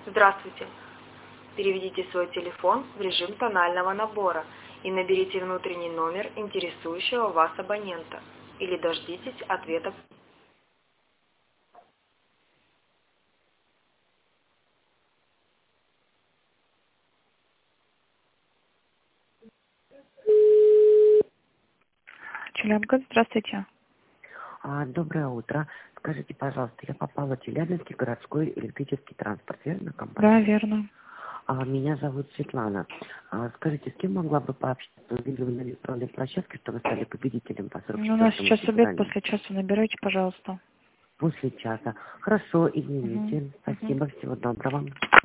Здравствуйте. Переведите свой телефон в режим тонального набора и наберите внутренний номер интересующего вас абонента или дождитесь ответа. Челябинск, здравствуйте. Доброе утро. Скажите, пожалуйста, я попала в Челябинский городской электрический транспорт, верно, Да, компания? верно. Меня зовут Светлана. Скажите, с кем могла бы пообщаться? Увидели на электронной площадке, что вы стали победителем по У нас 44-му сейчас обед, собранию. после часа набирайте, пожалуйста. После часа. Хорошо, Угу. извините. Угу. Спасибо, всего доброго.